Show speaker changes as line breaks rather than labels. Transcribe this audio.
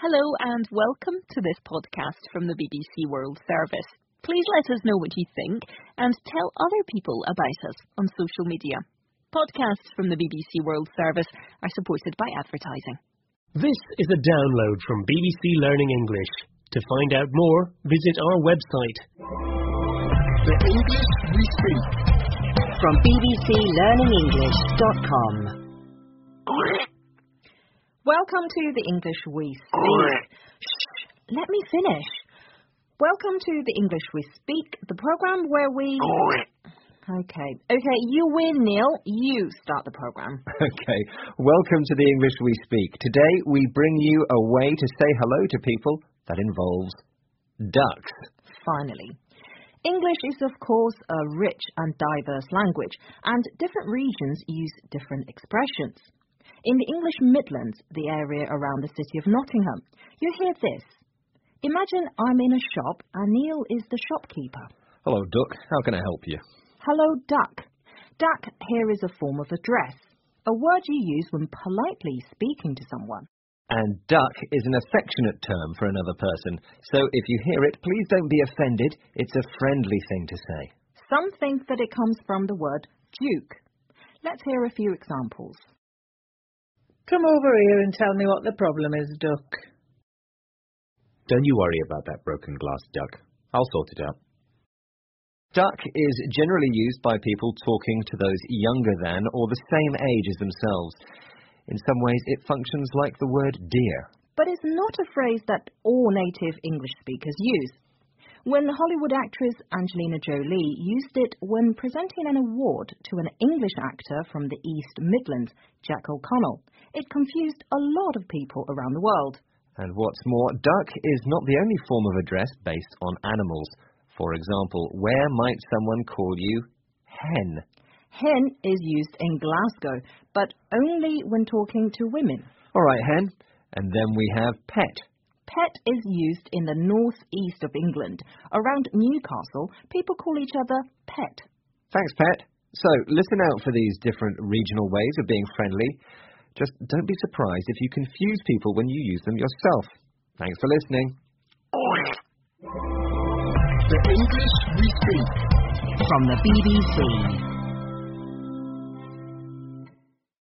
Hello and welcome to this podcast from the BBC World Service. Please let us know what you think and tell other people about us on social media. Podcasts from the BBC World Service are supported by advertising.
This is a download from BBC Learning English. To find out more, visit our website.
The English we speak.
From bbclearningenglish.com.
Welcome to the English we speak. Shh, let me finish. Welcome to the English we speak, the program where we... Okay, you win, Neil. You start the program.
Okay, welcome to the English we speak. Today we bring you a way to say hello to people that involves ducks.
Finally. English is, of course, a rich and diverse language, and different regions use different expressions. In the English Midlands, the area around the city of Nottingham, you hear this. Imagine I'm in a shop and Neil is the shopkeeper.
Hello, Duck. How can I help you?
Hello, Duck. Duck here is a form of address, a word you use when politely speaking to someone.
And duck is an affectionate term for another person, so if you hear it, please don't be offended. It's a friendly thing to say.
Some think that it comes from the word duke. Let's hear a few examples.
Come over here and tell me what the problem is, Duck.
Don't you worry about that broken glass, Duck. I'll sort it out.
Duck is generally used by people talking to those younger than or the same age as themselves. In some ways, it functions like the word dear.
But it's not a phrase that all native English speakers use. When Hollywood actress Angelina Jolie used it when presenting an award to an English actor from the East Midlands, Jack O'Connell, it confused a lot of people around the world.
And what's more, duck is not the only form of address based on animals. For example, where might someone call you hen?
Hen is used in Glasgow, but only when talking to women.
All right, hen. And then we have pet.
Pet is used in the northeast of England. Around Newcastle, people call each other pet.
Thanks, Pet. So, listen out for these different regional ways of being friendly. Just don't be surprised if you confuse people when you use them yourself. Thanks for listening.
The English we speak.
From the BBC.